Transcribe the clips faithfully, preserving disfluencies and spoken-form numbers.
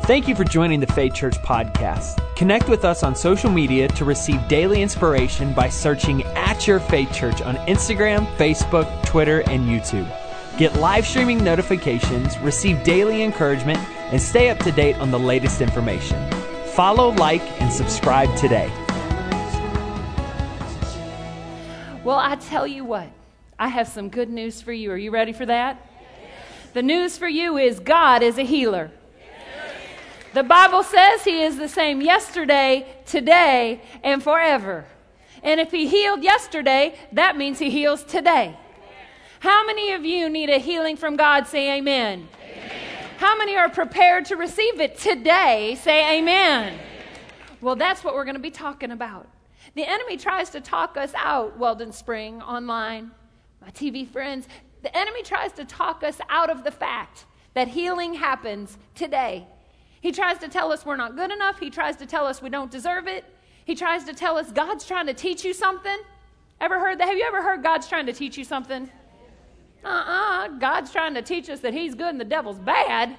Thank you for joining the Faith Church podcast. Connect with us on social media to receive daily inspiration by searching at Your Faith Church on Instagram, Facebook, Twitter, and YouTube. Get live streaming notifications, receive daily encouragement, and stay up to date on the latest information. Follow, like, and subscribe today. Well, I tell you what, I have some good news for you. Are you ready for that? The news for you is God is a healer. The Bible says He is the same yesterday, today, and forever. And if He healed yesterday, that means He heals today. How many of you need a healing from God? Say amen. Amen. How many are prepared to receive it today? Say amen. Well, that's what we're going to be talking about. The enemy tries to talk us out, Weldon Spring, online, my T V friends. The enemy tries to talk us out of the fact that healing happens today. He tries to tell us we're not good enough. He tries to tell us we don't deserve it. He tries to tell us God's trying to teach you something. Ever heard that? Have you ever heard God's trying to teach you something? Uh-uh. God's trying to teach us that He's good and the devil's bad.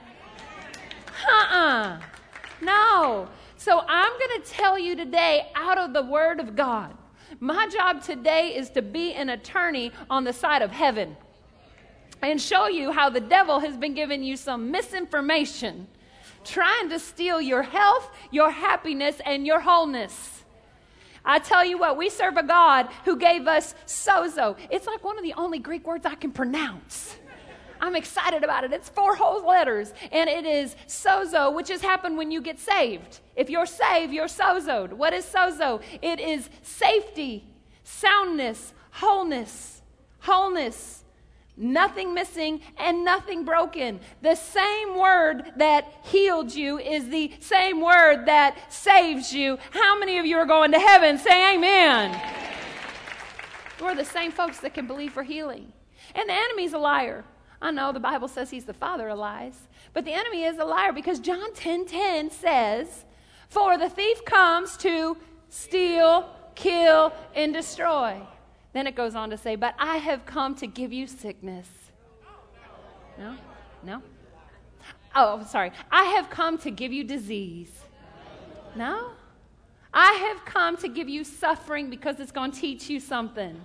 Uh-uh. No. So I'm going to tell you today out of the Word of God. My job today is to be an attorney on the side of heaven and show you how the devil has been giving you some misinformation, trying to steal your health, your happiness, and your wholeness. I tell you what, we serve a God who gave us sozo. It's like one of the only Greek words I can pronounce. I'm excited about it. It's four whole letters, and it is sozo, which has happened when you get saved. If you're saved, you're sozoed. What is sozo? It is safety, soundness, wholeness, wholeness. Nothing missing and nothing broken. The same word that healed you is the same word that saves you. How many of you are going to heaven? Say amen. Amen. We're the same folks that can believe for healing. And the enemy's a liar. I know the Bible says he's the father of lies, but the enemy is a liar because John ten ten says, "For the thief comes to steal, kill, and destroy." Then it goes on to say, "But I have come to give you sickness." No? No? Oh, sorry. "I have come to give you disease." No? "I have come to give you suffering because it's going to teach you something."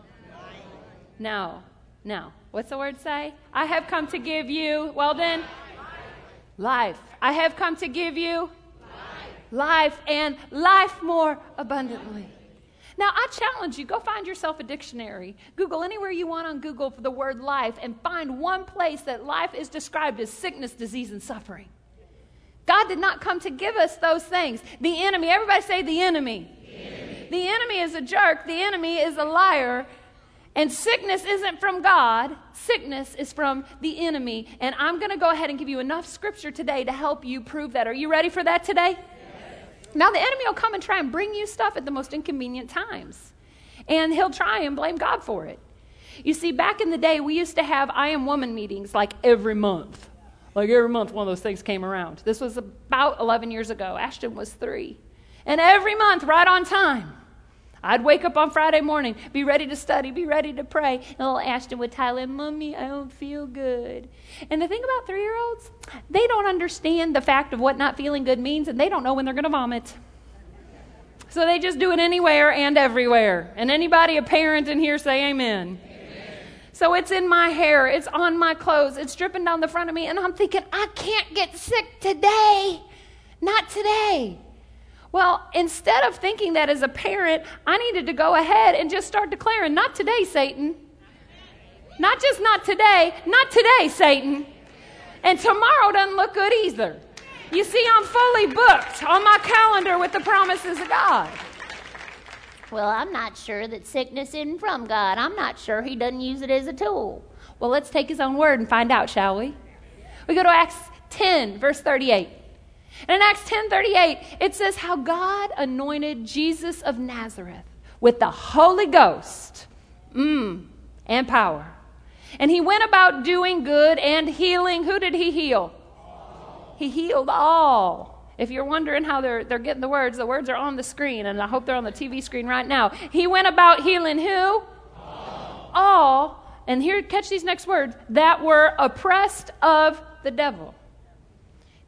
No. No. What's the word say? "I have come to give you," well then, life. "I have come to give you life, life and life more abundantly." Now, I challenge you, go find yourself a dictionary. Google anywhere you want on Google for the word life and find one place that life is described as sickness, disease, and suffering. God did not come to give us those things. The enemy, everybody say the enemy. The enemy, the enemy is a jerk. The enemy is a liar. And sickness isn't from God. Sickness is from the enemy. And I'm going to go ahead and give you enough scripture today to help you prove that. Are you ready for that today? Now, the enemy will come and try and bring you stuff at the most inconvenient times. And he'll try and blame God for it. You see, back in the day, we used to have I Am Woman meetings like every month. Like every month, one of those things came around. This was about eleven years ago. Ashton was three. And every month, right on time, I'd wake up on Friday morning, be ready to study, be ready to pray. And little Ashton would tell him, "Mommy, I don't feel good." And the thing about three-year-olds, they don't understand the fact of what not feeling good means, and they don't know when they're going to vomit. So they just do it anywhere and everywhere. And anybody, a parent in here, say amen. Amen. So it's in my hair, it's on my clothes, it's dripping down the front of me, and I'm thinking, I can't get sick today. Not today. Well, instead of thinking that as a parent, I needed to go ahead and just start declaring, "Not today, Satan." Not just not today, not today, Satan. And tomorrow doesn't look good either. You see, I'm fully booked on my calendar with the promises of God. Well, I'm not sure that sickness isn't from God. I'm not sure He doesn't use it as a tool. Well, let's take His own word and find out, shall we? We go to Acts ten, verse thirty-eight. And in Acts ten thirty-eight, it says how God anointed Jesus of Nazareth with the Holy Ghost mm, and power. And He went about doing good and healing. Who did He heal? All. He healed all. If you're wondering how they're, they're getting the words, the words are on the screen, and I hope they're on the T V screen right now. He went about healing who? All. All. And here, catch these next words, that were oppressed of the devil.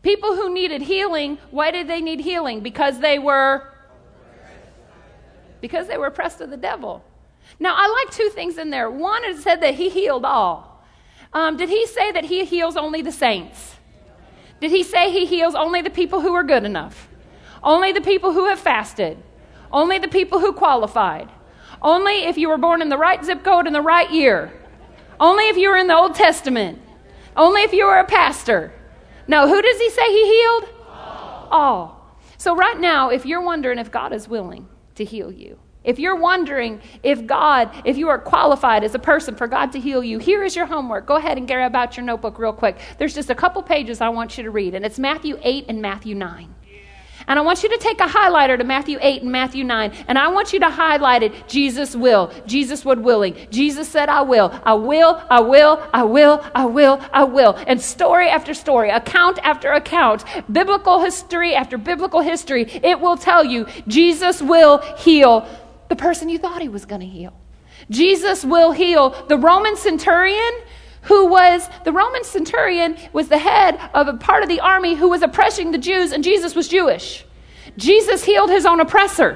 People who needed healing, why did they need healing? Because they were because they were oppressed of the devil. Now, I like two things in there. One, it said that he healed all. Um, did he say that he heals only the saints? Did he say he heals only the people who are good enough? Only the people who have fasted? Only the people who qualified? Only if you were born in the right zip code in the right year? Only if you were in the Old Testament? Only if you were a pastor? No, who does he say he healed? All. All. So right now, if you're wondering if God is willing to heal you, if you're wondering if God, if you are qualified as a person for God to heal you, here is your homework. Go ahead and grab out your notebook real quick. There's just a couple pages I want you to read, and it's Matthew eight and Matthew nine. And I want you to take a highlighter to Matthew eight and Matthew nine, and I want you to highlight it, Jesus will, Jesus would willing. Jesus said, I will, I will, I will, I will, I will, I will. And story after story, account after account, biblical history after biblical history, it will tell you Jesus will heal the person you thought he was going to heal. Jesus will heal the Roman centurion who was, the Roman centurion was the head of a part of the army who was oppressing the Jews, and Jesus was Jewish. Jesus healed his own oppressor.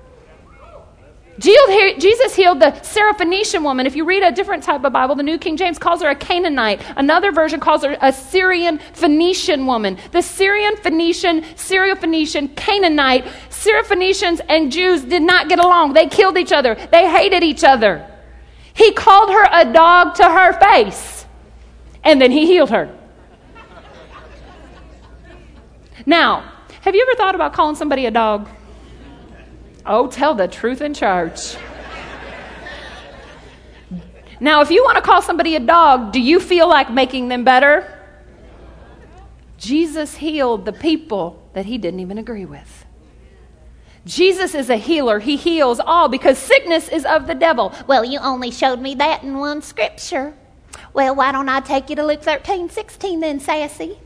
Jesus healed the Syrophoenician woman. If you read a different type of Bible, the New King James calls her a Canaanite. Another version calls her a Syrian Phoenician woman. The Syrian Phoenician, Syrophoenician, Canaanite, Syrophoenicians and Jews did not get along. They killed each other. They hated each other. He called her a dog to her face, and then he healed her. Now, have you ever thought about calling somebody a dog? Oh, tell the truth in church. Now, if you want to call somebody a dog, do you feel like making them better? Jesus healed the people that he didn't even agree with. Jesus is a healer. He heals all because sickness is of the devil. Well, you only showed me that in one scripture. Well, why don't I take you to Luke thirteen sixteen then, sassy?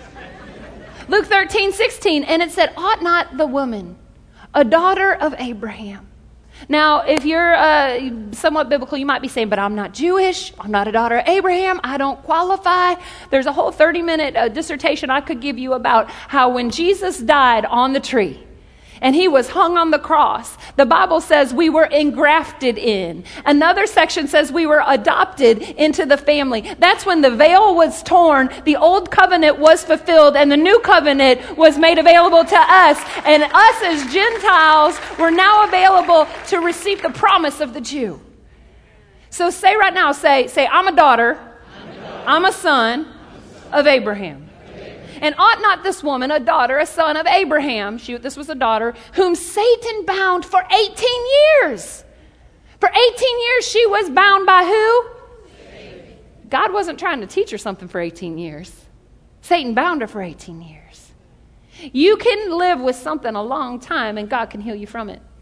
Luke thirteen sixteen, and it said, ought not the woman, a daughter of Abraham. Now, if you're uh, somewhat biblical, you might be saying, but I'm not Jewish. I'm not a daughter of Abraham. I don't qualify. There's a whole thirty-minute uh, dissertation I could give you about how when Jesus died on the tree, and he was hung on the cross, the Bible says we were engrafted in. Another section says we were adopted into the family. That's when the veil was torn, the old covenant was fulfilled, and the new covenant was made available to us. And us as Gentiles were now available to receive the promise of the Jew. So say right now, say, say, I'm a daughter, I'm a, daughter. I'm a son of Abraham. And ought not this woman, a daughter, a son of Abraham, she, this was a daughter, whom Satan bound for eighteen years. For eighteen years she was bound by who? Satan. God wasn't trying to teach her something for eighteen years. Satan bound her for eighteen years. You can live with something a long time and God can heal you from it.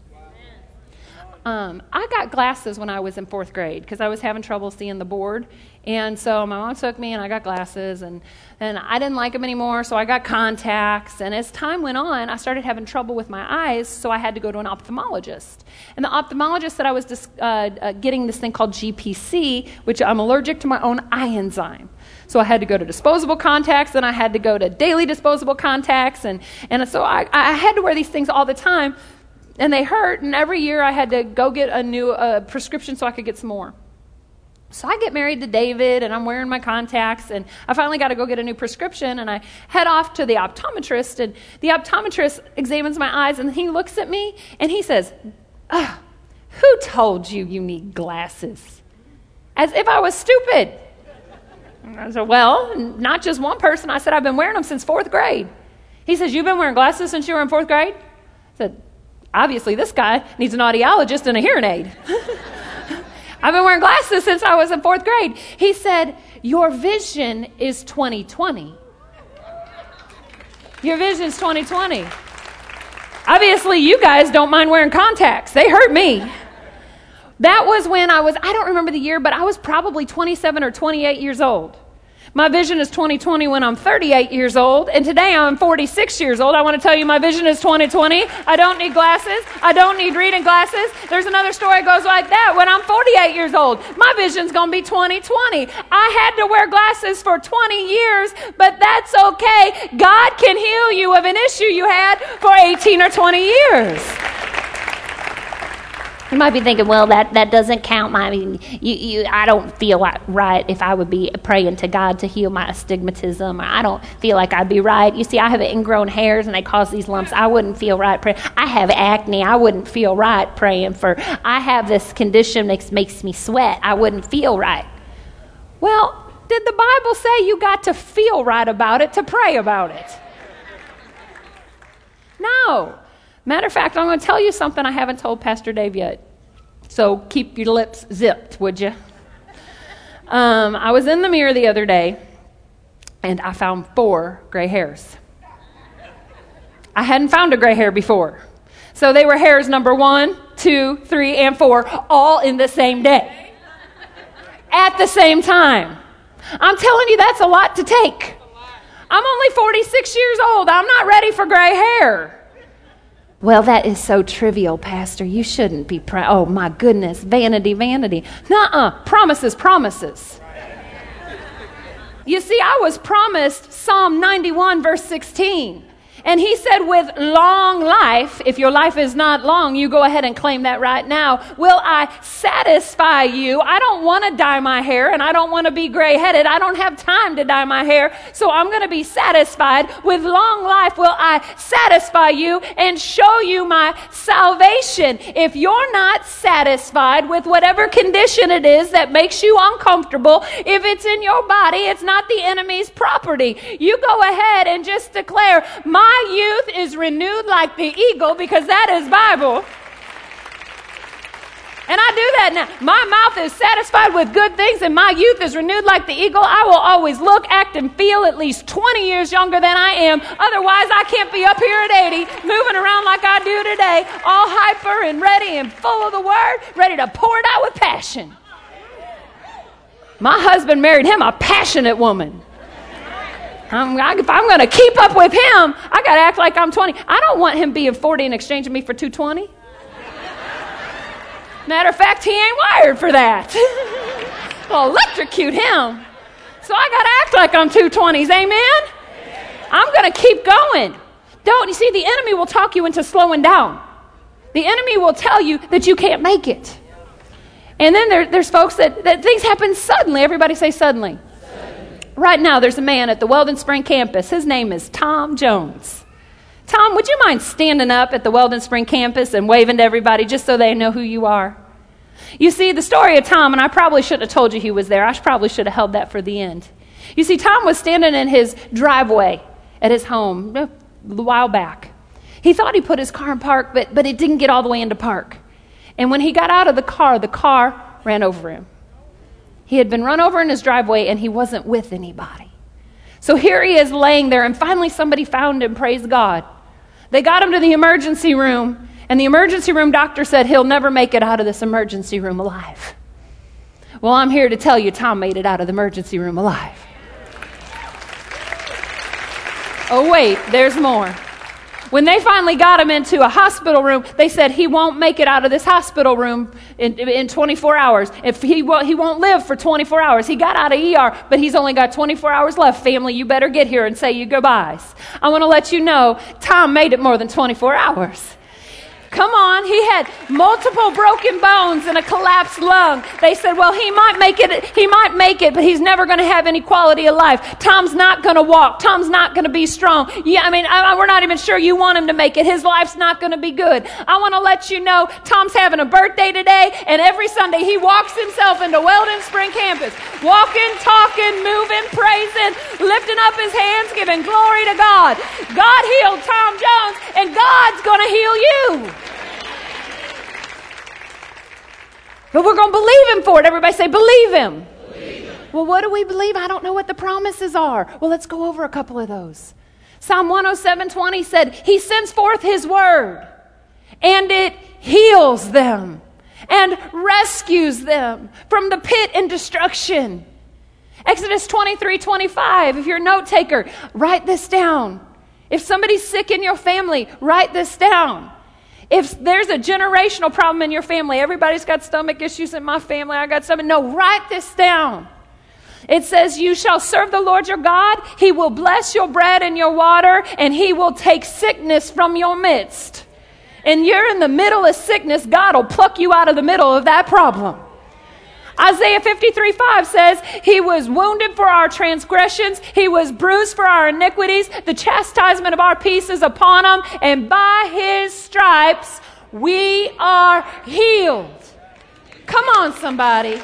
Um, I got glasses when I was in fourth grade because I was having trouble seeing the board. And so my mom took me and I got glasses and, and I didn't like them anymore, so I got contacts. And as time went on, I started having trouble with my eyes, so I had to go to an ophthalmologist. And the ophthalmologist said I was dis- uh, uh, getting this thing called G P C, which I'm allergic to my own eye enzyme. So I had to go to disposable contacts, and I had to go to daily disposable contacts. And, and so I, I had to wear these things all the time. And they hurt, and every year I had to go get a new uh, prescription so I could get some more. So I get married to David, and I'm wearing my contacts, and I finally got to go get a new prescription, and I head off to the optometrist, and the optometrist examines my eyes, and he looks at me, and he says, oh, who told you you need glasses? As if I was stupid. And I said, well, not just one person. I said, I've been wearing them since fourth grade. He says, you've been wearing glasses since you were in fourth grade? I said, obviously, this guy needs an audiologist and a hearing aid. I've been wearing glasses since I was in fourth grade. He said, your vision is twenty twenty. Your vision is twenty twenty. Obviously, you guys don't mind wearing contacts. They hurt me. That was when I was, I don't remember the year, but I was probably twenty-seven or twenty-eight years old. My vision is twenty twenty when I'm thirty-eight years old, and today I'm forty-six years old. I want to tell you my vision is twenty twenty. I don't need glasses. I don't need reading glasses. There's another story that goes like that. When I'm forty-eight years old, my vision's going to be twenty twenty. I had to wear glasses for twenty years, but that's okay. God can heal you of an issue you had for eighteen or twenty years. You might be thinking, well, that, that doesn't count. I mean, you, you, I don't feel like right if I would be praying to God to heal my astigmatism. Or I don't feel like I'd be right. You see, I have ingrown hairs and they cause these lumps. I wouldn't feel right praying. I have acne. I wouldn't feel right praying for. I have this condition that makes, makes me sweat. I wouldn't feel right. Well, did the Bible say you got to feel right about it to pray about it? No. Matter of fact, I'm going to tell you something I haven't told Pastor Dave yet. So keep your lips zipped, would you? Um, I was in the mirror the other day, and I found four gray hairs. I hadn't found a gray hair before. So they were hairs number one, two, three, and four, all in the same day. At the same time. I'm telling you, that's a lot to take. I'm only forty-six years old. I'm not ready for gray hair. Well, that is so trivial, Pastor. You shouldn't be proud. Oh, my goodness. Vanity, vanity. Nuh-uh. Promises, promises. You see, I was promised Psalm ninety-one, verse sixteen. And he said, with long life, if your life is not long, you go ahead and claim that right now. Will I satisfy you? I don't want to dye my hair, and I don't want to be gray-headed. I don't have time to dye my hair, so I'm going to be satisfied. With long life, will I satisfy you and show you my salvation? If you're not satisfied with whatever condition it is that makes you uncomfortable, if it's in your body, it's not the enemy's property. You go ahead and just declare, my My youth is renewed like the eagle, because that is Bible. And I do that now. My mouth is satisfied with good things, and my youth is renewed like the eagle. I will always look, act, and feel at least twenty years younger than I am. Otherwise, I can't be up here at eighty, moving around like I do today, all hyper and ready and full of the word, ready to pour it out with passion. My husband married him a passionate woman. I'm, I, if I'm going to keep up with him, I got to act like I'm twenty. I don't want him being forty and exchanging me for two twenty. Matter of fact, he ain't wired for that. I'll electrocute him. So I got to act like I'm two twenties. Amen? I'm going to keep going. Don't you see? The enemy will talk you into slowing down. The enemy will tell you that you can't make it. And then there, there's folks that, that things happen suddenly. Everybody say suddenly. Right now, there's a man at the Weldon Spring campus. His name is Tom Jones. Tom, would you mind standing up at the Weldon Spring campus and waving to everybody just so they know who you are? You see, the story of Tom, and I probably shouldn't have told you he was there. I probably should have held that for the end. You see, Tom was standing in his driveway at his home a while back. He thought he put his car in park, but, but it didn't get all the way into park. And when he got out of the car, the car ran over him. He had been run over in his driveway, and he wasn't with anybody. So here he is laying there, and finally somebody found him, praise God. They got him to the emergency room, and the emergency room doctor said he'll never make it out of this emergency room alive. Well, I'm here to tell you Tom made it out of the emergency room alive. Oh, wait, there's more. When they finally got him into a hospital room, they said he won't make it out of this hospital room in, in twenty-four hours. If he, will, he won't live for twenty-four hours. He got out of E R, but he's only got twenty-four hours left. Family, you better get here and say your goodbyes. I want to let you know, Tom made it more than twenty-four hours. Come on, he had multiple broken bones and a collapsed lung. They said, well, he might make it, he might make it, but he's never going to have any quality of life. Tom's not going to walk. Tom's not going to be strong. Yeah, I mean, I, we're not even sure you want him to make it. His life's not going to be good. I want to let you know, Tom's having a birthday today, and every Sunday he walks himself into Weldon Spring campus, walking, talking, moving, praising, lifting up his hands, giving glory to God. God healed Tom Jones, and God's going to heal you. But we're going to believe him for it. Everybody say, believe him. Believe him. Well, what do we believe? I don't know what the promises are. Well, let's go over a couple of those. Psalm one oh seven twenty said, he sends forth his word, and it heals them and rescues them from the pit and destruction. Exodus twenty-three twenty-five, if you're a note taker, write this down. If somebody's sick in your family, write this down. If there's a generational problem in your family, everybody's got stomach issues in my family, I got stomach. No, write this down. It says, you shall serve the Lord your God. He will bless your bread and your water, and he will take sickness from your midst. And you're in the middle of sickness, God will pluck you out of the middle of that problem. Isaiah fifty-three five says, he was wounded for our transgressions. He was bruised for our iniquities. The chastisement of our peace is upon him. And by his stripes, we are healed. Come on, somebody.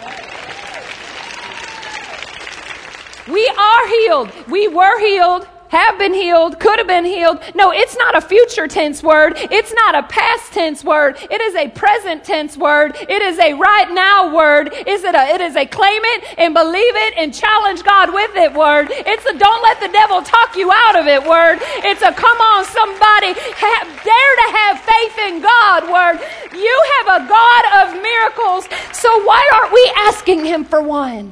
We are healed. We were healed. Have been healed, could have been healed. No, it's not a future tense word. It's not a past tense word. It is a present tense word. It is a right now word. Is it a, it is a claim it and believe it and challenge God with it word. It's a don't let the devil talk you out of it word. It's a come on somebody, have, dare to have faith in God word. You have a God of miracles, so why aren't we asking him for one?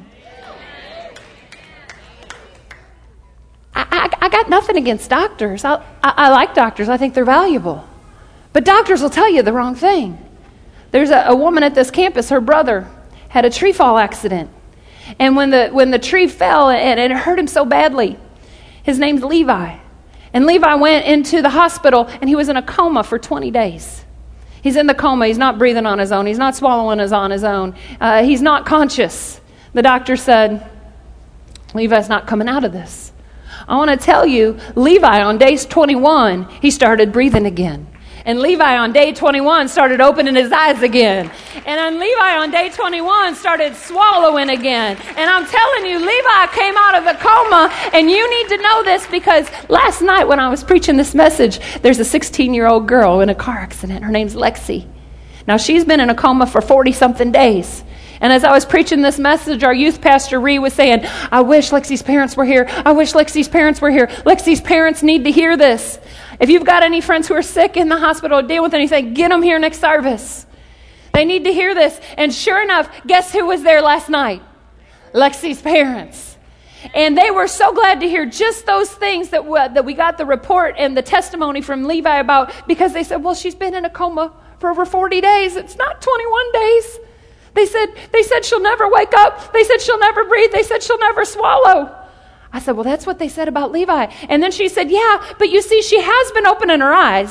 I, I, I got nothing against doctors. I, I, I like doctors. I think they're valuable. But doctors will tell you the wrong thing. There's a, a woman at this campus, her brother had a tree fall accident. And when the when the tree fell and it hurt him so badly, his name's Levi. And Levi went into the hospital and he was in a coma for twenty days. He's in the coma. He's not breathing on his own. He's not swallowing on his own. Uh, he's not conscious. The doctor said, Levi's not coming out of this. I want to tell you, Levi on day twenty-one, he started breathing again. And Levi on day twenty-one started opening his eyes again. And then Levi on day twenty-one started swallowing again. And I'm telling you, Levi came out of the coma, and you need to know this because last night when I was preaching this message, there's a sixteen-year-old girl in a car accident. Her name's Lexi. Now, she's been in a coma for forty-something days. And as I was preaching this message, our youth pastor, Ree, was saying, I wish Lexi's parents were here. I wish Lexi's parents were here. Lexi's parents need to hear this. If you've got any friends who are sick in the hospital or deal with anything, get them here next service. They need to hear this. And sure enough, guess who was there last night? Lexi's parents. And they were so glad to hear just those things that, w- that we got the report and the testimony from Levi about, because they said, well, she's been in a coma for over forty days. It's not twenty-one days. They said, they said she'll never wake up. They said she'll never breathe. They said she'll never swallow. I said, well, that's what they said about Levi. And then she said, yeah, but you see, she has been opening her eyes.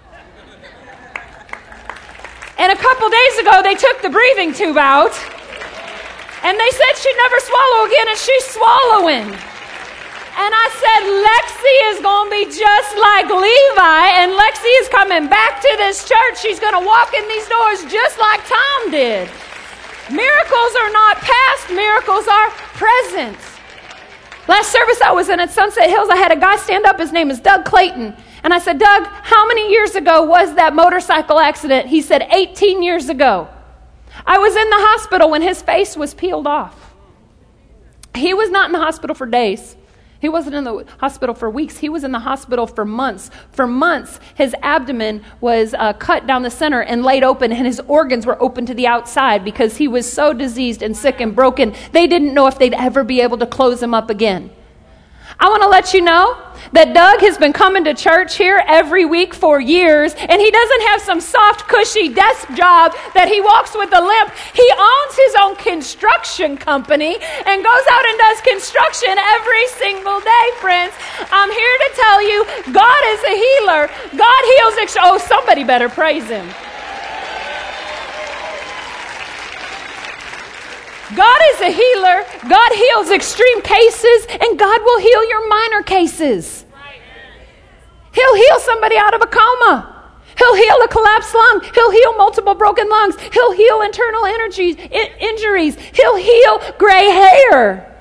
And a couple days ago, they took the breathing tube out. And they said she'd never swallow again, and she's swallowing. And I said, Lexi is going to be just like Levi, and Lexi is coming back to this church. She's going to walk in these doors just like Tom did. Miracles are not past, miracles are present. Last service I was in at Sunset Hills, I had a guy stand up. His name is Doug Clayton. And I said, Doug, how many years ago was that motorcycle accident? He said, eighteen years ago. I was in the hospital when his face was peeled off. He was not in the hospital for days. He wasn't in the hospital for weeks. He was in the hospital for months. For months, his abdomen was uh, cut down the center and laid open, and his organs were open to the outside because he was so diseased and sick and broken, they didn't know if they'd ever be able to close him up again. I want to let you know that Doug has been coming to church here every week for years, and he doesn't have some soft, cushy desk job that he walks with a limp. He owns his own construction company and goes out and does construction every single day, friends. I'm here to tell you, God is a healer. God heals. Ex- oh, somebody better praise him. God is a healer. God heals extreme cases, and God will heal your minor cases. He'll heal somebody out of a coma. He'll heal a collapsed lung. He'll heal multiple broken lungs. He'll heal internal energies, in- injuries. He'll heal gray hair.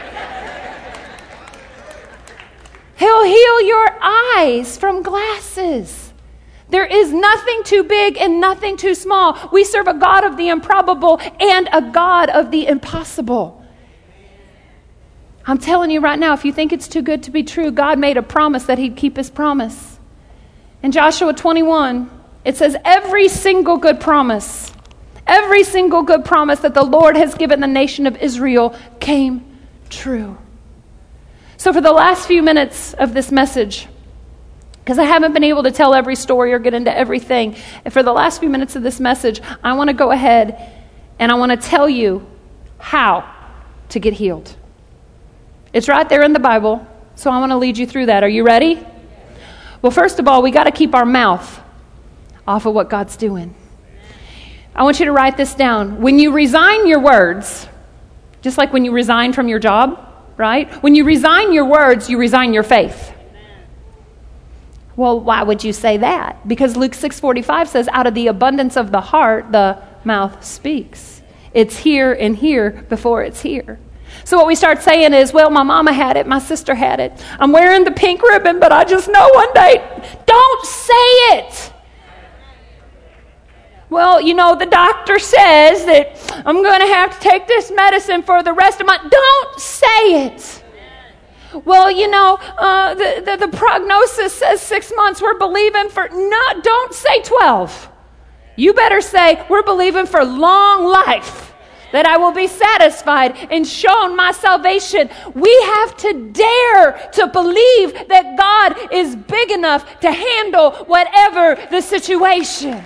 He'll heal your eyes from glasses. There is nothing too big and nothing too small. We serve a God of the improbable and a God of the impossible. I'm telling you right now, if you think it's too good to be true, God made a promise that he'd keep his promise. In Joshua twenty-one, it says every single good promise, every single good promise that the Lord has given the nation of Israel came true. So for the last few minutes of this message, because I haven't been able to tell every story or get into everything, and for the last few minutes of this message, I want to go ahead and I want to tell you how to get healed. It's right there in the Bible, so I want to lead you through that. Are you ready? Well, first of all, we got to keep our mouth off of what God's doing. I want you to write this down. When you resign your words, just like when you resign from your job, right? When you resign your words, you resign your faith. Well, why would you say that? Because Luke six forty-five says, out of the abundance of the heart, the mouth speaks. It's here and here before it's here. So what we start saying is, well, my mama had it, my sister had it. I'm wearing the pink ribbon, but I just know one day. Don't say it. Well, you know, the doctor says that I'm going to have to take this medicine for the rest of my... Don't say it. Well, you know, uh, the, the, the prognosis says six months. We're believing for... No, don't say twelve. You better say, we're believing for long life, that I will be satisfied and shown my salvation. We have to dare to believe that God is big enough to handle whatever the situation.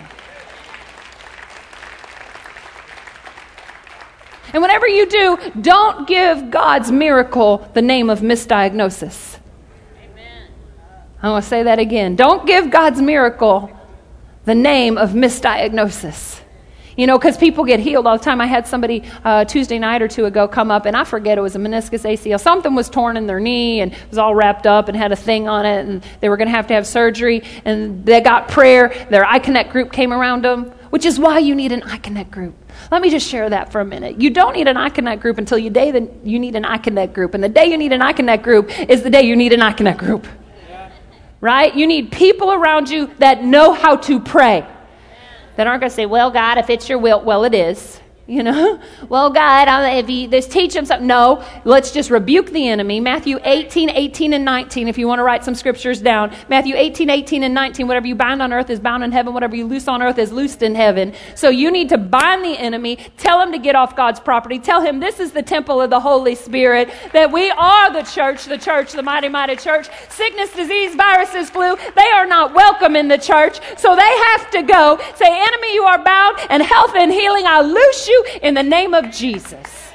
And whatever you do, don't give God's miracle the name of misdiagnosis. Amen. I'm going to say that again. Don't give God's miracle the name of misdiagnosis. You know, because people get healed all the time. I had somebody uh, Tuesday night or two ago come up, and I forget, it was a meniscus A C L. Something was torn in their knee, and it was all wrapped up and had a thing on it, and they were going to have to have surgery, and they got prayer. Their iConnect group came around them, which is why you need an iConnect group. Let me just share that for a minute. You don't need an iConnect group until you day that you need an iConnect group. And the day you need an iConnect group is the day you need an iConnect group. Yeah. Right? You need people around you that know how to pray. That aren't going to say, well, God, if it's your will, well, it is. You know, well, God, if you just teach them something. No, let's just rebuke the enemy. Matthew eighteen, eighteen, and nineteen, if you want to write some scriptures down. Matthew eighteen, eighteen, and nineteen, whatever you bind on earth is bound in heaven. Whatever you loose on earth is loosed in heaven. So you need to bind the enemy. Tell him to get off God's property. Tell him this is the temple of the Holy Spirit, that we are the church, the church, the mighty, mighty church. Sickness, disease, viruses, flu, they are not welcome in the church. So they have to go. Say, enemy, you are bound, and health and healing, I loose you in the name of Jesus.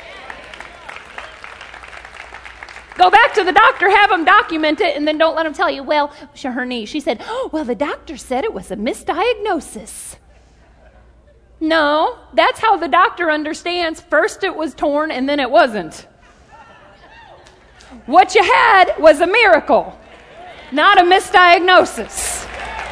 Go back to the doctor, have them document it, and then don't let them tell you, well, her knee. She said, oh, well, the doctor said it was a misdiagnosis. No, that's how the doctor understands. First it was torn, and then it wasn't. What you had was a miracle, not a misdiagnosis.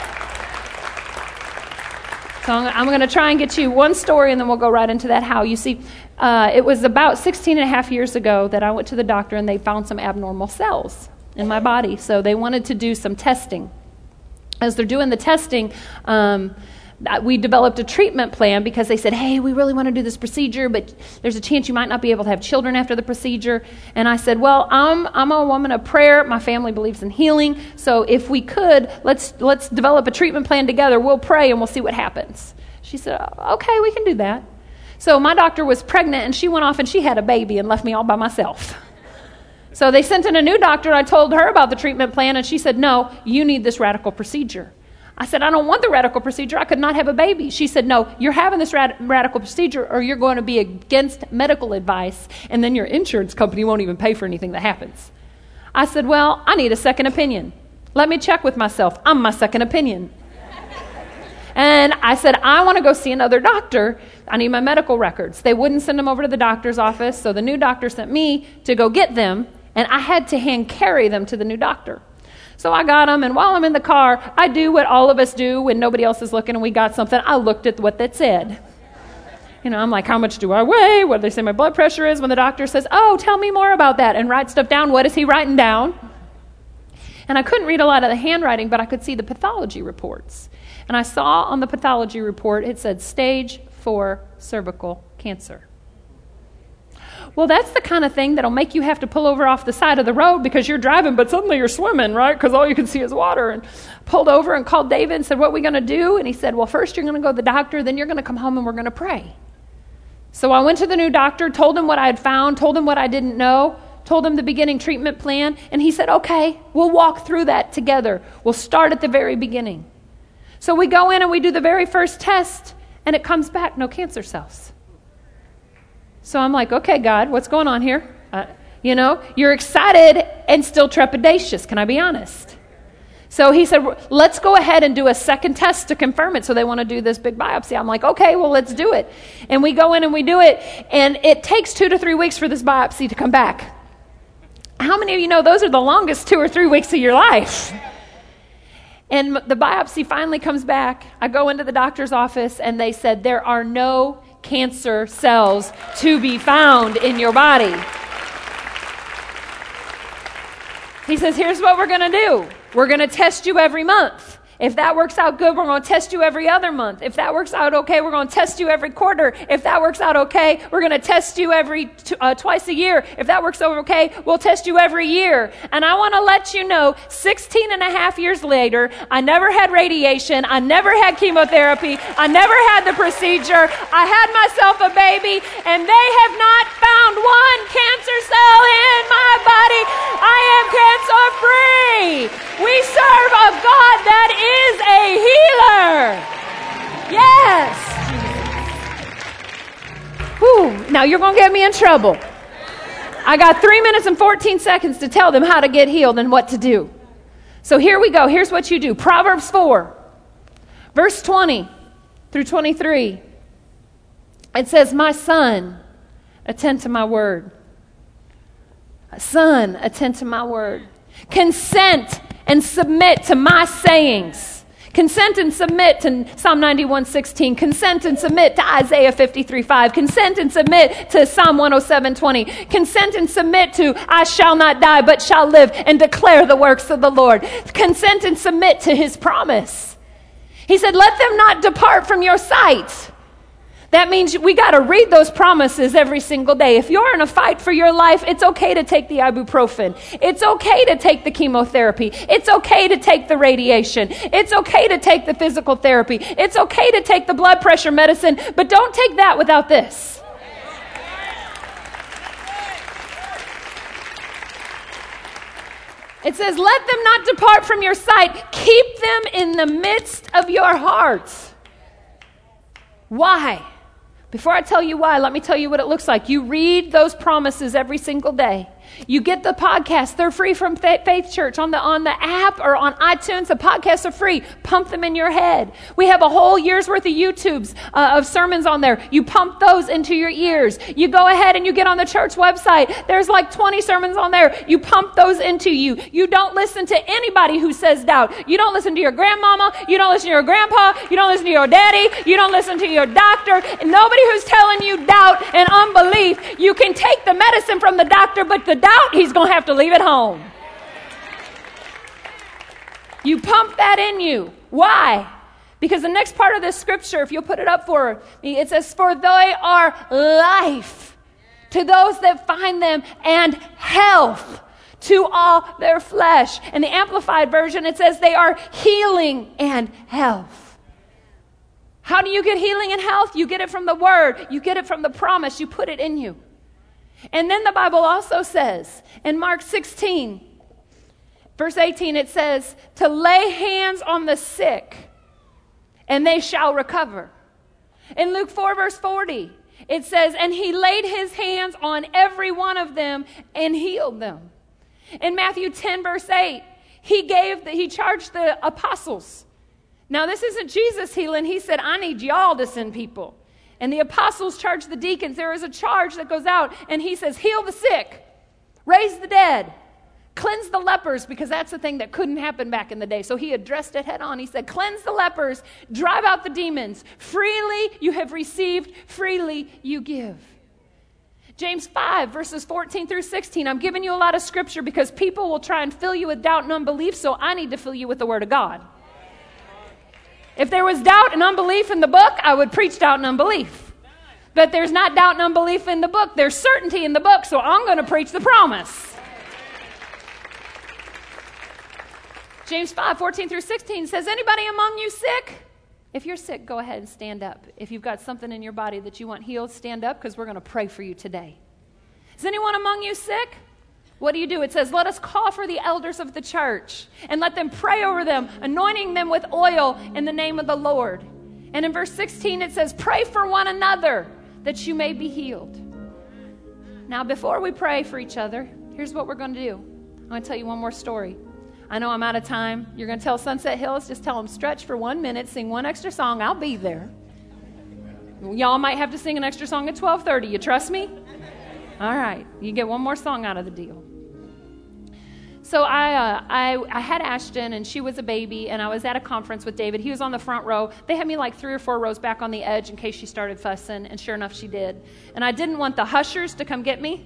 So I'm going to try and get you one story, and then we'll go right into that how. You see, uh, it was about sixteen and a half years ago that I went to the doctor, and they found some abnormal cells in my body. So they wanted to do some testing. As they're doing the testing, um, we developed a treatment plan because they said, hey, we really want to do this procedure, but there's a chance you might not be able to have children after the procedure. And I said, well, I'm I'm a woman of prayer. My family believes in healing. So if we could, let's let's develop a treatment plan together. We'll pray and we'll see what happens. She said, okay, we can do that. So my doctor was pregnant, and she went off and she had a baby and left me all by myself. So they sent in a new doctor. I told her about the treatment plan, and she said, no, you need this radical procedure. I said, I don't want the radical procedure. I could not have a baby. She said, no, you're having this rad- radical procedure or you're going to be against medical advice, and then your insurance company won't even pay for anything that happens. I said, well, I need a second opinion. Let me check with myself. I'm my second opinion. And I said, I want to go see another doctor. I need my medical records. They wouldn't send them over to the doctor's office, so the new doctor sent me to go get them, and I had to hand carry them to the new doctor. So I got them, and while I'm in the car, I do what all of us do when nobody else is looking and we got something. I looked at what that said. You know, I'm like, how much do I weigh? What do they say my blood pressure is? When the doctor says, oh, tell me more about that, and write stuff down, what is he writing down? And I couldn't read a lot of the handwriting, but I could see the pathology reports. And I saw on the pathology report, it said stage four cervical cancer. Well, that's the kind of thing that'll make you have to pull over off the side of the road because you're driving, but suddenly you're swimming, right? Because all you can see is water. And pulled over and called David and said, what are we going to do? And he said, well, first you're going to go to the doctor, then you're going to come home and we're going to pray. So I went to the new doctor, told him what I had found, told him what I didn't know, told him the beginning treatment plan, and he said, okay, we'll walk through that together. We'll start at the very beginning. So we go in and we do the very first test, and it comes back, no cancer cells. So I'm like, okay, God, what's going on here? Uh, you know, you're excited and still trepidatious. Can I be honest? So he said, let's go ahead and do a second test to confirm it. So they want to do this big biopsy. I'm like, okay, well, let's do it. And we go in and we do it. And it takes two to three weeks for this biopsy to come back. How many of you know those are the longest two or three weeks of your life? And the biopsy finally comes back. I go into the doctor's office and they said, there are no cancer cells to be found in your body. He says, here's what we're going to do. We're going to test you every month. If that works out good, we're going to test you every other month. If that works out okay, we're going to test you every quarter. If that works out okay, we're going to test you every t- uh, twice a year. If that works out okay, we'll test you every year. And I want to let you know, sixteen and a half years later, I never had radiation. I never had chemotherapy. I never had the procedure. I had myself a baby, and they have not found one cancer cell in my body. I am cancer-free. We serve a God that is a healer. Yes. Whew. Now you're going to get me in trouble. I got three minutes and fourteen seconds to tell them how to get healed and what to do. So here we go. Here's what you do. Proverbs four, verse twenty through twenty-three. It says, my son, attend to my word. Son, attend to my word. Consent and submit to my sayings. Consent and submit to Psalm ninety-one sixteen. Consent and submit to Isaiah fifty-three five. Consent and submit to Psalm one oh seven twenty. Consent and submit to I shall not die but shall live and declare the works of the Lord. Consent and submit to his promise. He said, let them not depart from your sight. That means we got to read those promises every single day. If you're in a fight for your life, it's okay to take the ibuprofen. It's okay to take the chemotherapy. It's okay to take the radiation. It's okay to take the physical therapy. It's okay to take the blood pressure medicine, but don't take that without this. It says, let them not depart from your sight. Keep them in the midst of your hearts. Why? Before I tell you why, let me tell you what it looks like. You read those promises every single day. You get the podcast. They're free from Faith Church on the on the app or on iTunes. The podcasts are free. Pump them in your head. We have a whole year's worth of YouTubes uh, of sermons on there. You pump those into your ears. You go ahead and you get on the church website. There's like twenty sermons on there. You pump those into you. You don't listen to anybody who says doubt. You don't listen to your grandmama. You don't listen to your grandpa. You don't listen to your daddy. You don't listen to your doctor. And nobody who's telling you doubt and unbelief. You can take the medicine from the doctor, but the doubt, he's going to have to leave it home. You pump that in you. Why? Because the next part of this scripture, if you'll put it up for me, it says, for they are life to those that find them and health to all their flesh. In the Amplified Version, it says they are healing and health. How do you get healing and health? You get it from the word. You get it from the promise. You put it in you. And then the Bible also says in Mark sixteen, verse eighteen, it says to lay hands on the sick and they shall recover. In Luke four, verse forty, it says, and he laid his hands on every one of them and healed them. In Matthew ten, verse eight, he gave, the, he charged the apostles. Now, this isn't Jesus healing. He said, I need y'all to send people. And the apostles charged the deacons. There is a charge that goes out, and he says, heal the sick, raise the dead, cleanse the lepers, because that's the thing that couldn't happen back in the day. So he addressed it head on. He said, cleanse the lepers, drive out the demons. Freely you have received, freely you give. James five, verses fourteen through sixteen. I'm giving you a lot of scripture because people will try and fill you with doubt and unbelief, so I need to fill you with the word of God. If there was doubt and unbelief in the book, I would preach doubt and unbelief. But there's not doubt and unbelief in the book. There's certainty in the book, so I'm going to preach the promise. James five, fourteen through sixteen says, anybody among you sick? If you're sick, go ahead and stand up. If you've got something in your body that you want healed, stand up because we're going to pray for you today. Is anyone among you sick? What do you do? It says, let us call for the elders of the church and let them pray over them, anointing them with oil in the name of the Lord. And in verse sixteen, it says, pray for one another that you may be healed. Now, before we pray for each other, here's what we're going to do. I'm going to tell you one more story. I know I'm out of time. You're going to tell Sunset Hills, just tell them stretch for one minute, sing one extra song. I'll be there. Y'all might have to sing an extra song at twelve thirty. You trust me? All right. You get one more song out of the deal. So I, uh, I, I had Ashton, and she was a baby, and I was at a conference with David. He was on the front row. They had me like three or four rows back on the edge in case she started fussing, and sure enough, she did. And I didn't want the hushers to come get me.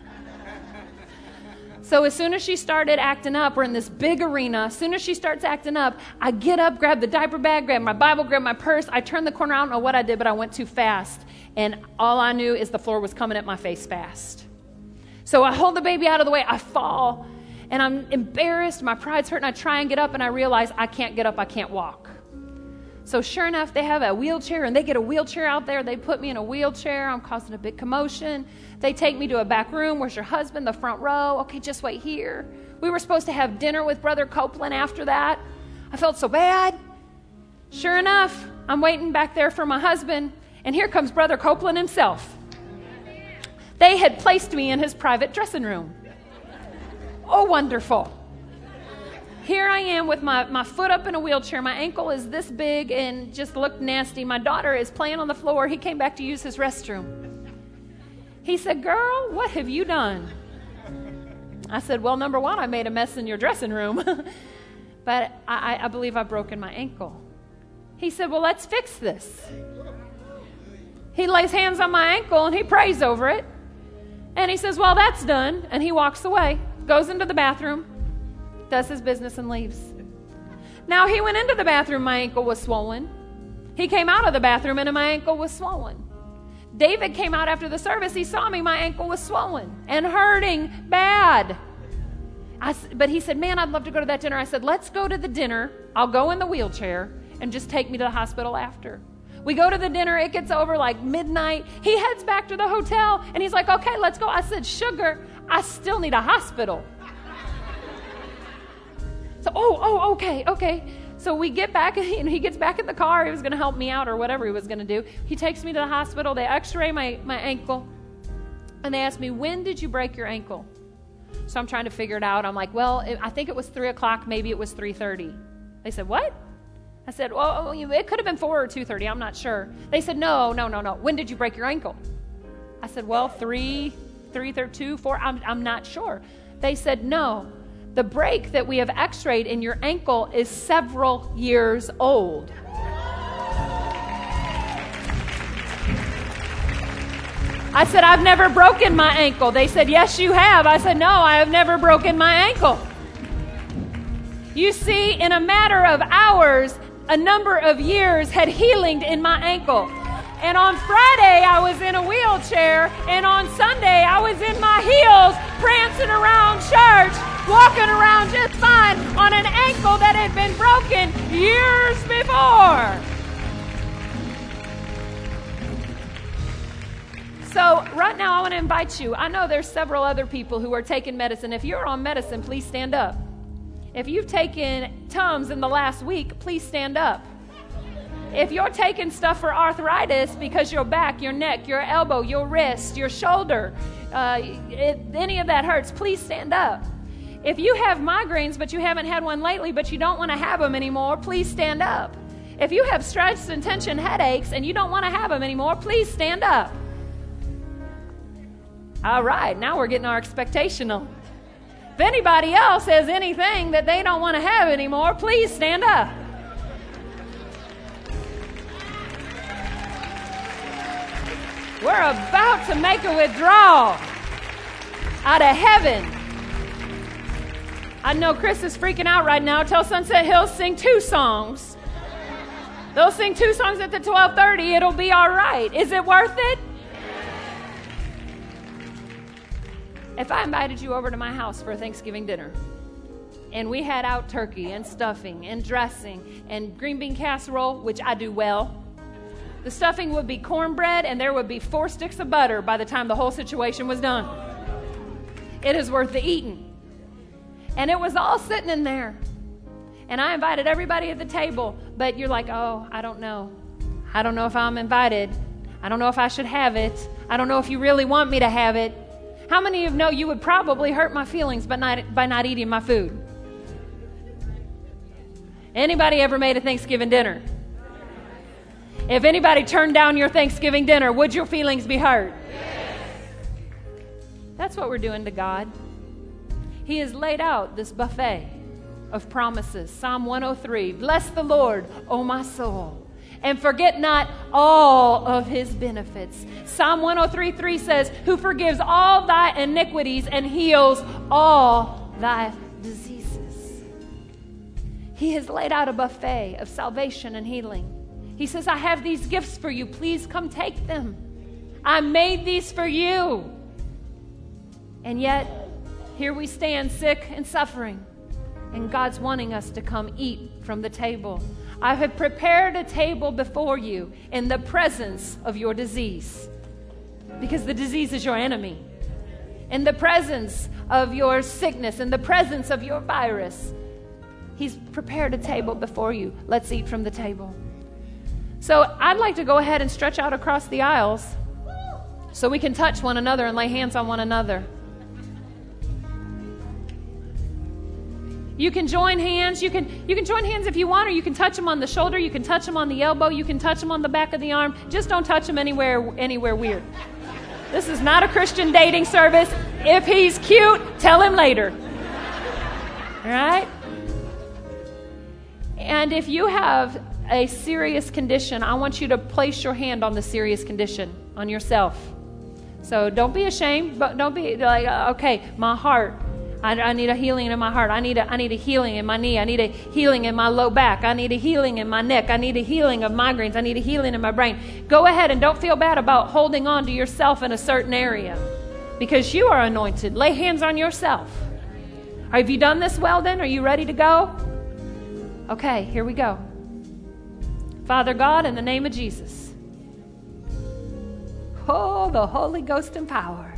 So as soon as she started acting up, we're in this big arena. As soon as she starts acting up, I get up, grab the diaper bag, grab my Bible, grab my purse. I turn the corner. I don't know what I did, but I went too fast. And all I knew is the floor was coming at my face fast. So I hold the baby out of the way. I fall. And I'm embarrassed, my pride's hurt, and I try and get up, and I realize I can't get up, I can't walk. So sure enough, they have a wheelchair, and they get a wheelchair out there. They put me in a wheelchair. I'm causing a big commotion. They take me to a back room. Where's your husband? The front row. Okay, just wait here. We were supposed to have dinner with Brother Copeland after that. I felt so bad. Sure enough, I'm waiting back there for my husband, and here comes Brother Copeland himself. They had placed me in his private dressing room. Oh, wonderful. Here I am with my, my foot up in a wheelchair. My ankle is this big and just looked nasty. My daughter is playing on the floor. He came back to use his restroom. He said, girl, what have you done? I said, well, number one, I made a mess in your dressing room. But I, I believe I've broken my ankle. He said, well, let's fix this. He lays hands on my ankle and he prays over it. And he says, well, that's done. And he walks away. Goes into the bathroom, does his business, and leaves. Now, he went into the bathroom, my ankle was swollen. He came out of the bathroom, and my ankle was swollen. David came out after the service. He saw me. My ankle was swollen and hurting bad. I, but he said, man, I'd love to go to that dinner. I said, let's go to the dinner. I'll go in the wheelchair, and just take me to the hospital after. We go to the dinner. It gets over like midnight. He heads back to the hotel, and he's like, okay, let's go. I said, sugar, I still need a hospital. So, oh, oh, okay, okay. So we get back, and he gets back in the car. He was going to help me out or whatever he was going to do. He takes me to the hospital. They x-ray my, my ankle, and they ask me, when did you break your ankle? So I'm trying to figure it out. I'm like, well, it, I think it was three o'clock. Maybe it was three thirty. They said, what? I said, well, it could have been four or two thirty. I'm not sure. They said, no, no, no, no. When did you break your ankle? I said, well, three, three, two, four. I'm, I'm not sure. They said, no. The break that we have x-rayed in your ankle is several years old. I said, I've never broken my ankle. They said, yes, you have. I said, no, I have never broken my ankle. You see, in a matter of hours, a number of years had healed in my ankle. And on Friday, I was in a wheelchair. And on Sunday, I was in my heels, prancing around church, walking around just fine on an ankle that had been broken years before. So right now, I want to invite you. I know there's several other people who are taking medicine. If you're on medicine, please stand up. If you've taken Tums in the last week, please stand up. If you're taking stuff for arthritis because your back, your neck, your elbow, your wrist, your shoulder, uh, it, any of that hurts, please stand up. If you have migraines but you haven't had one lately but you don't want to have them anymore, please stand up. If you have stress and tension headaches and you don't want to have them anymore, please stand up. All right, now we're getting our expectational. If anybody else has anything that they don't want to have anymore, please stand up. We're about to make a withdrawal out of heaven. I know Chris is freaking out right now. Tell Sunset Hills sing two songs. They'll sing two songs at the twelve thirty. It'll be all right. Is it worth it? If I invited you over to my house for a Thanksgiving dinner, and we had out turkey and stuffing and dressing and green bean casserole, which I do well, the stuffing would be cornbread, and there would be four sticks of butter by the time the whole situation was done. it is worth the eating. And it was all sitting in there. And I invited everybody at the table, but you're like, oh, I don't know. I don't know if I'm invited. I don't know if I should have it. I don't know if you really want me to have it. How many of you know you would probably hurt my feelings by not, by not eating my food? Anybody ever made a Thanksgiving dinner? If anybody turned down your Thanksgiving dinner, would your feelings be hurt? Yes. That's what we're doing to God. He has laid out this buffet of promises. Psalm one oh three, bless the Lord, O my soul, and forget not all of his benefits. Psalm one oh three three says, who forgives all thy iniquities and heals all thy diseases. He has laid out a buffet of salvation and healing. He says, I have these gifts for you. Please come take them. I made these for you. And yet, here we stand sick and suffering. And God's wanting us to come eat from the table. I have prepared a table before you in the presence of your disease. Because the disease is your enemy. In the presence of your sickness, in the presence of your virus. He's prepared a table before you. Let's eat from the table. So I'd like to go ahead and stretch out across the aisles so we can touch one another and lay hands on one another. You can join hands. You can you can join hands if you want, or you can touch them on the shoulder. You can touch them on the elbow. You can touch them on the back of the arm. Just don't touch them anywhere anywhere weird. This is not a Christian dating service. If he's cute, tell him later. All right? And if you have a serious condition, I want you to place your hand on the serious condition, on yourself. So don't be ashamed, but don't be like, okay, my heart, I, I need a healing in my heart. I need a, I need a healing in my knee. I need a healing in my low back. I need a healing in my neck. I need a healing of migraines. I need a healing in my brain. Go ahead and don't feel bad about holding on to yourself in a certain area because you are anointed. Lay hands on yourself. Have you done this well then? Are you ready to go? Okay, here we go. Father God, in the name of Jesus. Oh, the Holy Ghost and power.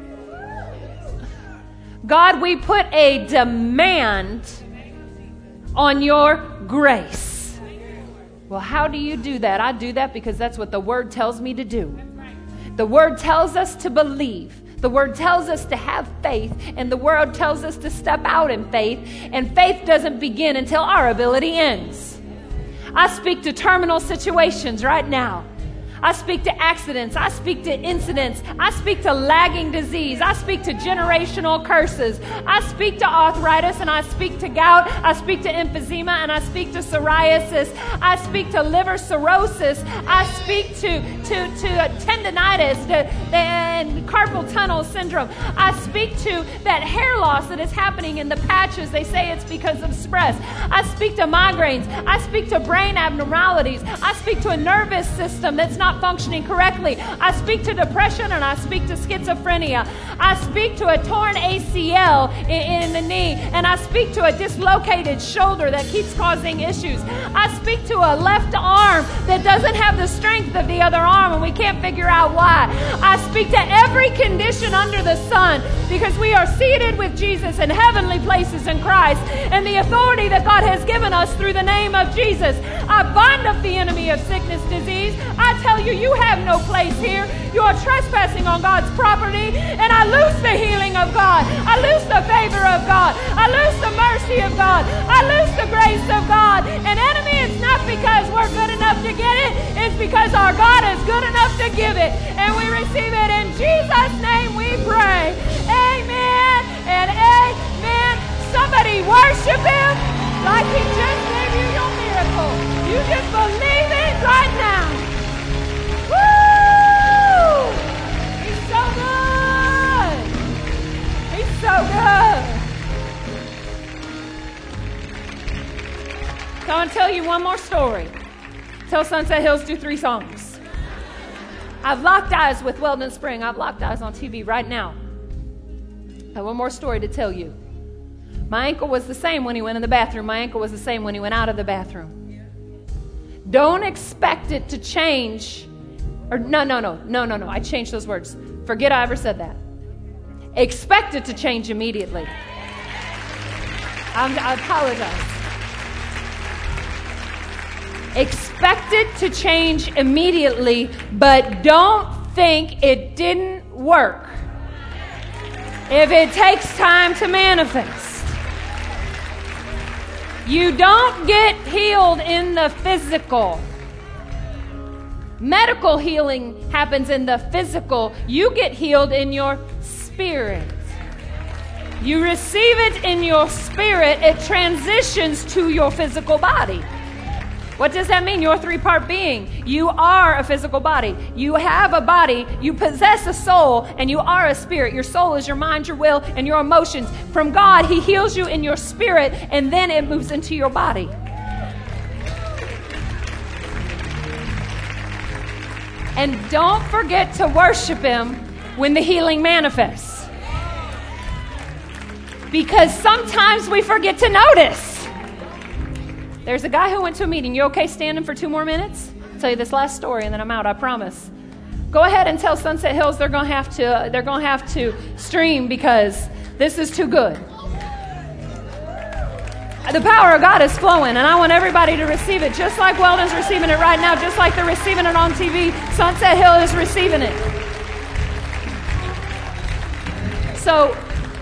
God, we put a demand on your grace. Well, how do you do that? I do that because that's what the Word tells me to do. The Word tells us to believe. The Word tells us to have faith, and the Word tells us to step out in faith, and faith doesn't begin until our ability ends. I speak to terminal situations right now. I speak to accidents. I speak to incidents. I speak to lagging disease. I speak to generational curses. I speak to arthritis, and I speak to gout. I speak to emphysema, and I speak to psoriasis. I speak to liver cirrhosis. I speak to, to, to tendinitis to, and carpal tunnel syndrome. I speak to that hair loss that is happening in the patches. They say it's because of stress. I speak to migraines. I speak to brain abnormalities. I speak to a nervous system that's not functioning correctly. I speak to depression, and I speak to schizophrenia. I speak to a torn A C L in, in the knee, and I speak to a dislocated shoulder that keeps causing issues. I speak to a left arm that doesn't have the strength of the other arm, and we can't figure out why. I speak to every condition under the sun because we are seated with Jesus in heavenly places in Christ, and the authority that God has given us through the name of Jesus. I bind up the enemy of sickness, disease. I tell you, you have no place here. You are trespassing on God's property, and I loose the healing of God. I loose the favor of God. I loose the mercy of God. I loose the grace of God. And enemy, it's not because we're good enough to get it. It's because our God is good enough to give it. And we receive it in Jesus' name we pray. Amen and amen. Somebody worship him like he just gave you your miracle. You just believe it right now. Woo! He's so good. He's so good. So I'm going to tell you one more story. Tell Sunset Hills do three songs. I've locked eyes with Weldon Spring. I've locked eyes on T V right now. I have one more story to tell you. My ankle was the same when he went in the bathroom. My ankle was the same when he went out of the bathroom. Don't expect it to change. Or no, no, no, no, no, no. I changed those words. Forget I ever said that. Expect it to change immediately. I'm, I apologize. Expect it to change immediately, but don't think it didn't work. If it takes time to manifest. You don't get healed in the physical. Medical healing happens in the physical. You get healed in your spirit. You receive it in your spirit, it transitions to your physical body. What does that mean? Your three-part being. You are a physical body. You have a body. You possess a soul, and you are a spirit. Your soul is your mind, your will, and your emotions. From God, He heals you in your spirit, and then it moves into your body. And don't forget to worship Him when the healing manifests. Because sometimes we forget to notice. There's a guy who went to a meeting. You okay standing for two more minutes? I'll tell you this last story and then I'm out, I promise. Go ahead and tell Sunset Hills they're going to have to they're going to have to stream because this is too good. The power of God is flowing, and I want everybody to receive it, just like Weldon's receiving it right now, just like they're receiving it on T V. Sunset Hill is receiving it. So,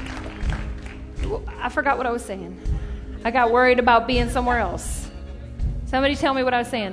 I forgot what I was saying. I got worried about being somewhere else. Somebody tell me what I was saying.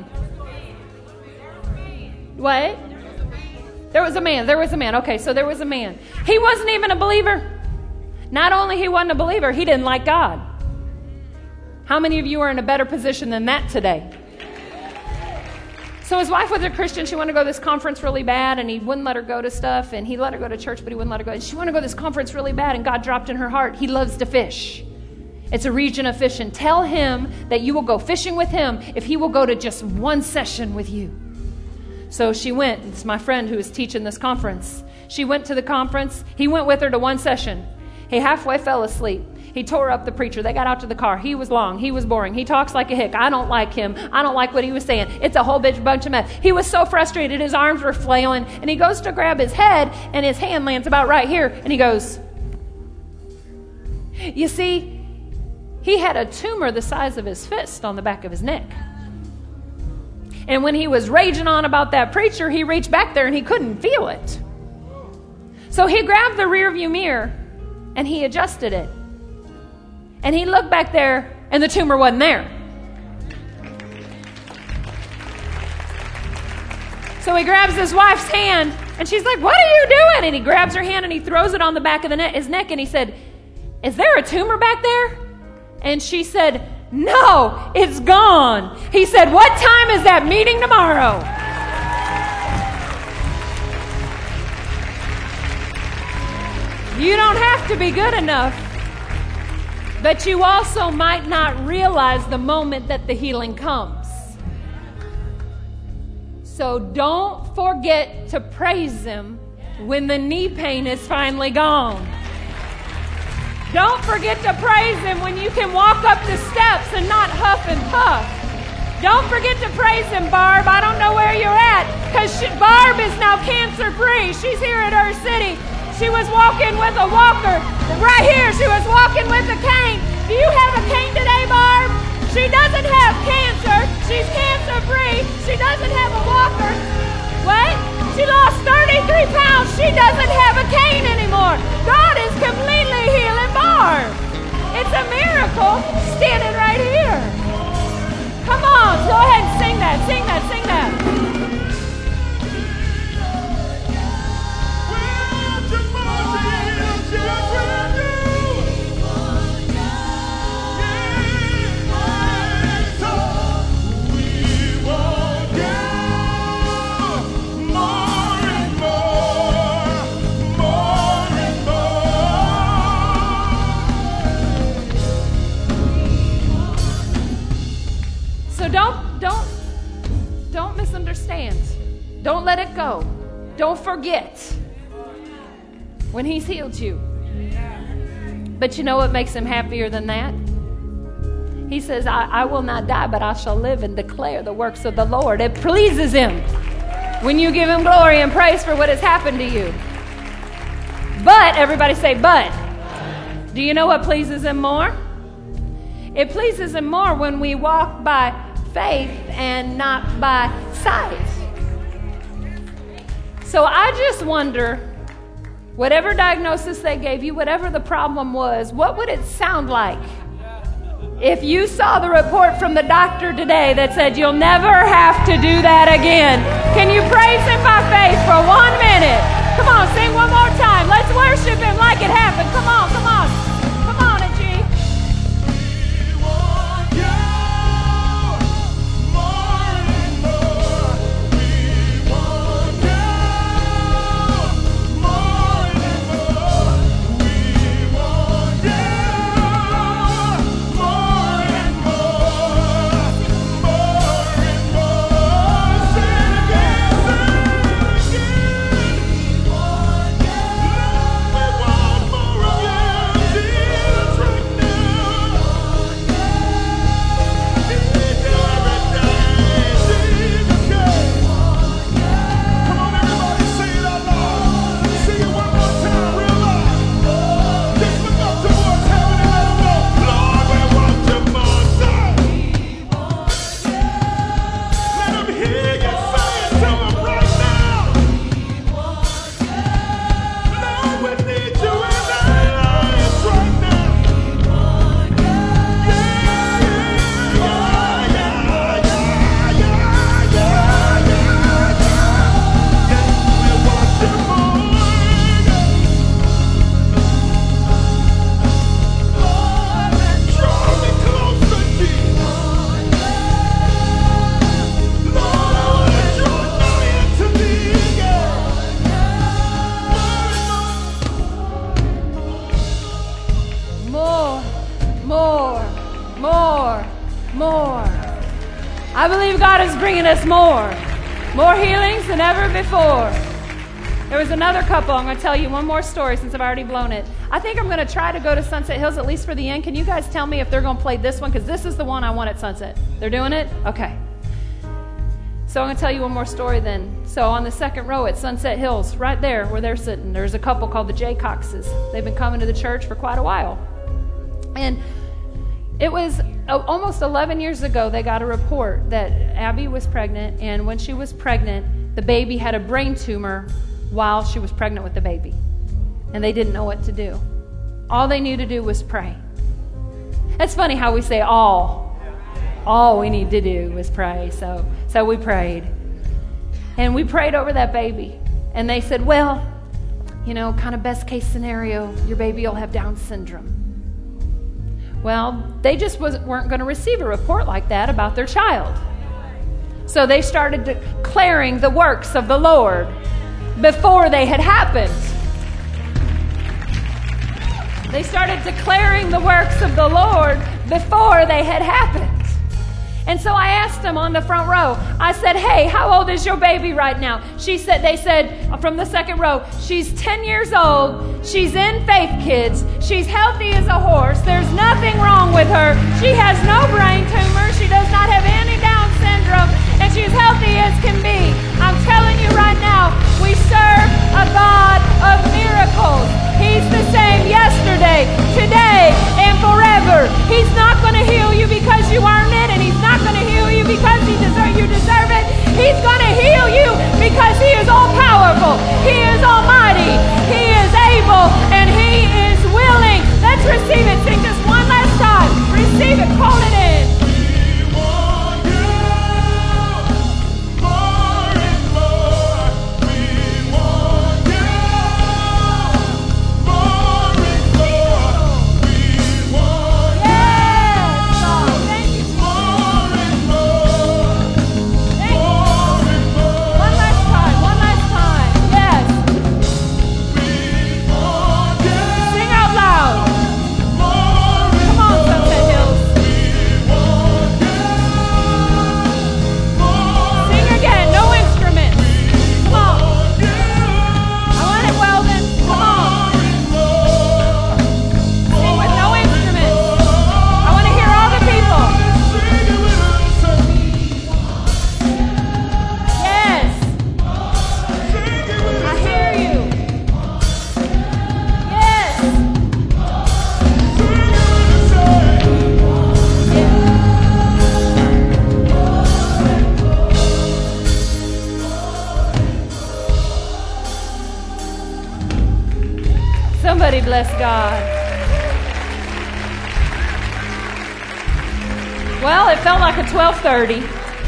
What? There was a man. There was a man. Okay, so there was a man. He wasn't even a believer. Not only he wasn't a believer, he didn't like God. How many of you are in a better position than that today? So his wife was a Christian. She wanted to go to this conference really bad, and he wouldn't let her go to stuff, and he let her go to church, but he wouldn't let her go. And she wanted to go to this conference really bad, and God dropped in her heart, he loves to fish. It's a region of fishing. Tell him that you will go fishing with him if he will go to just one session with you. So she went. It's my friend who is teaching this conference. She went to the conference. He went with her to one session. He halfway fell asleep. He tore up the preacher. They got out to the car. He was long. He was boring. He talks like a hick. I don't like him. I don't like what he was saying. It's a whole bitch bunch of mess. He was so frustrated. His arms were flailing. And he goes to grab his head, and his hand lands about right here. And he goes, you see, he had a tumor the size of his fist on the back of his neck. And when he was raging on about that preacher, he reached back there and he couldn't feel it. So he grabbed the rearview mirror and he adjusted it. And he looked back there and the tumor wasn't there. So he grabs his wife's hand and she's like, what are you doing? And he grabs her hand and he throws it on the back of the ne- his neck and he said, is there a tumor back there? And she said, no, it's gone. He said, what time is that meeting tomorrow? You don't have to be good enough, but you also might not realize the moment that the healing comes. So don't forget to praise Him when the knee pain is finally gone. Don't forget to praise Him when you can walk up the steps and not huff and puff. Don't forget to praise Him, Barb. I don't know where you're at, because Barb is now cancer-free. She's here at Earth City. She was walking with a walker. Right here, she was walking with a cane. Do you have a cane today, Barb? She doesn't have cancer. She's cancer-free. She doesn't have a walker. What? She lost thirty-three pounds. She doesn't have a cane anymore. God is completely healing Barb. It's a miracle standing right here. Come on, go ahead and sing that, sing that, sing that. So don't, don't, don't misunderstand. Don't let it go. Don't forget when He's healed you. But you know what makes Him happier than that? He says, I, I will not die, but I shall live and declare the works of the Lord. It pleases Him when you give Him glory and praise for what has happened to you. But, everybody say but. Do you know what pleases him more? It pleases him more when we walk by faith and not by sight. So I just wonder, whatever diagnosis they gave you, whatever the problem was, what would it sound like if you saw the report from the doctor today that said you'll never have to do that again? Can you praise him by faith for one minute? Come on, sing one more time. Let's worship him like it happened. Come on, come on. Come on, G. I believe God is bringing us more. More healings than ever before. There was another couple. I'm going to tell you one more story since I've already blown it. I think I'm going to try to go to Sunset Hills at least for the end. Can you guys tell me if they're going to play this one? Because this is the one I want at Sunset. They're doing it? Okay. So I'm going to tell you one more story then. So on the second row at Sunset Hills, right there where they're sitting, there's a couple called the Jaycoxes. They've been coming to the church for quite a while. And it was uh, almost eleven years ago they got a report that Abby was pregnant, and when she was pregnant, the baby had a brain tumor while she was pregnant with the baby. And they didn't know what to do. All they knew to do was pray. It's funny how we say all. All we need to do was pray. So, so we prayed. And we prayed over that baby. And they said, well, you know, kind of best case scenario, your baby will have Down syndrome. Well, they just wasn't, weren't going to receive a report like that about their child. So they started declaring the works of the Lord before they had happened. They started declaring the works of the Lord before they had happened. And so I asked them on the front row, I said, hey, how old is your baby right now? She said, they said from the second row, she's ten years old. She's in Faith Kids. She's healthy as a horse. There's nothing wrong with her. She has no brain tumor. She does not have any Down syndrome. And she's healthy as can be. I'm telling you right now, we serve a God of miracles. He's the same yesterday, today, and forever. He's not going to heal you because you earned it, and He's not going to heal you because he deserve, you deserve it. He's going to heal you because He is all-powerful. He is almighty. He is able, and He is willing. Let's receive it. Sing this one last time. Receive it. Call it in. More. bless God. Well, it felt like a twelve thirty.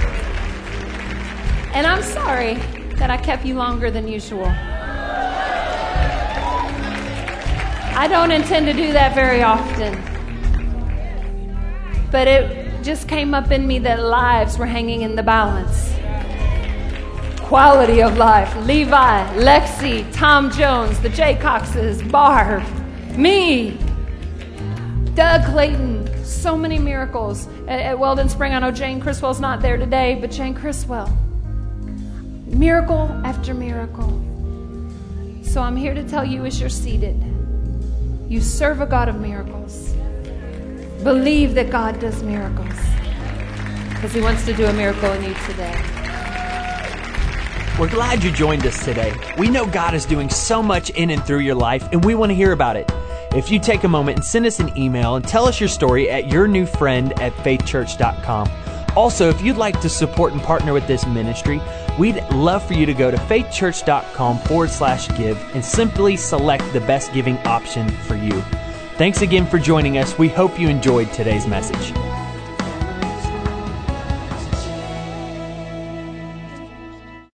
And I'm sorry that I kept you longer than usual. I don't intend to do that very often. But it just came up in me that lives were hanging in the balance. Quality of life. Levi, Lexi, Tom Jones, the Jaycoxes, Barb, me, Doug Clayton. So many miracles at, at Weldon Spring. I know Jane Criswell's not there today, but Jane Criswell. Miracle after miracle. So I'm here to tell you as you're seated, you serve a God of miracles. Believe that God does miracles because He wants to do a miracle in you today. We're glad you joined us today. We know God is doing so much in and through your life, and we want to hear about it. If you take a moment and send us an email and tell us your story at yournewfriend at faithchurch dot com. Also, if you'd like to support and partner with this ministry, we'd love for you to go to faithchurch.com forward slash give and simply select the best giving option for you. Thanks again for joining us. We hope you enjoyed today's message.